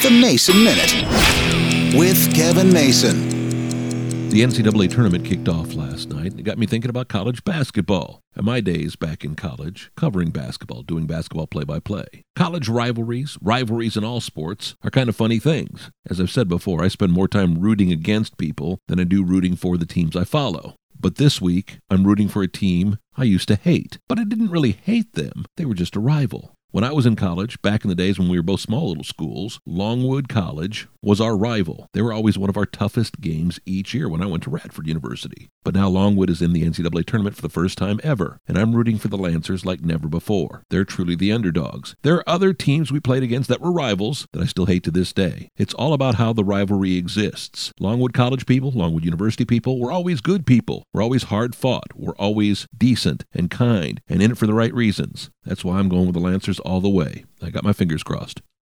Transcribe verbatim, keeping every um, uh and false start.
The Mason Minute with Kevin Mason. The N C double A tournament kicked off last night. It got me thinking about college basketball. And my days back in college, covering basketball, doing basketball play-by-play. College rivalries, rivalries in all sports, are kind of funny things. As I've said before, I spend more time rooting against people than I do rooting for the teams I follow. But this week, I'm rooting for a team I used to hate. But I didn't really hate them. They were just a rival. When I was in college, back in the days when we were both small little schools, Longwood College was our rival. They were always one of our toughest games each year when I went to Radford University. But now Longwood is in the N C double A tournament for the first time ever, and I'm rooting for the Lancers like never before. They're truly the underdogs. There are other teams we played against that were rivals that I still hate to this day. It's all about how the rivalry exists. Longwood College people, Longwood University people, we're always good people. We're always hard fought. We're always decent and kind and in it for the right reasons. That's why I'm going with the Lancers all the way. I got my fingers crossed.